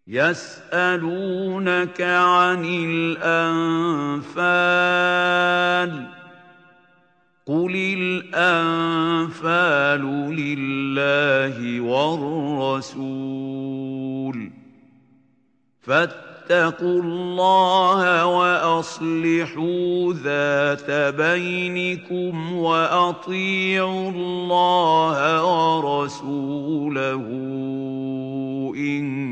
يسألونك عن الأنفال قل الأنفال لله والرسول فاتقوا الله وأصلحوا ذات بينكم وأطيعوا الله ورسوله إن